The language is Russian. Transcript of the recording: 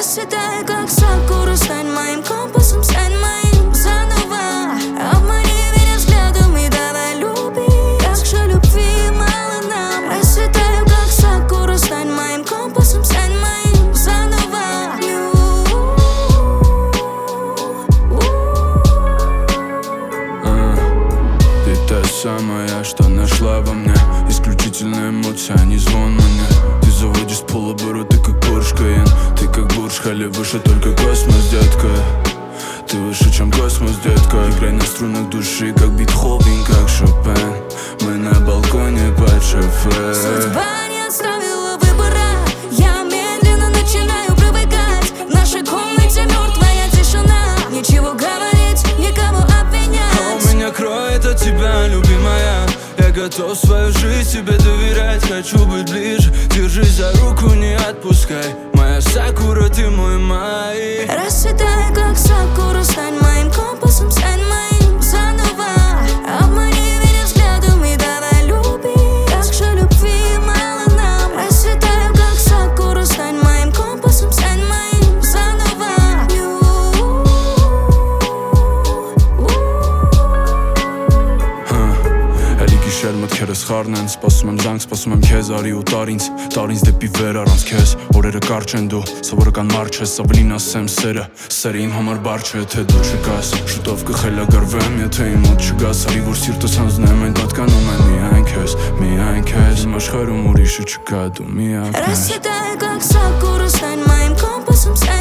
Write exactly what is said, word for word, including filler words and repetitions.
Расцветай, как сакура, стань моим компасом, стань моим заново. Обмани меня взглядом и давай любить, как же любви мало нам. Расцветаю, как сакура, стань моим компасом, стань моим заново. Ты та самая, что нашла во мне исключительная эмоция, а не звон мне. Ты заводишь с полоборота, как Порш Кайен. Ты как Бурдж Халиф, выше только космос, детка. Ты выше, чем космос, детка. Играй на струнах души, как Бетховен, как Шопен. Мы на балконе под шофе. Судьба не оставила выбора. Я медленно начинаю привыкать. В нашей комнате мертвая тишина. Ничего говорить, никого обвинять. А у меня кроет от тебя, любимая. Я готов свою жизнь тебе доверять. Хочу быть ближе, держись за руку, не отпускай. Моя сакура, ты мой май. Расцветай, как сакура, стань моим компасом, стань моим заново. Обмани меня взглядом и давай любить, как же любви мало нам. Расцветай, как сакура, стань моим компасом, стань моим заново. Շեր մտքերս խառն են, սպասում եմ զանգ, սպասում եմ քեզ, արի ու տար ինձ, տար ինձ դեպի վեր առանց քեզ, օրերը կարճ են դու, սովորական մարդ չես, ավելին ասեմ սերը, սերը իմ համար բար չէ, թե դու չկաս, շուտով կխելագարվեմ, եթե իմ մոտ չգաս, արի որ սիրտս հանձնեմ, այն պատկանում եմ միայն քեզ, միայն քեզ, իմ աշխարհում ուրիշը չկա, դու միակն ես. Расцветай, как сакура, стань моим компасом, стань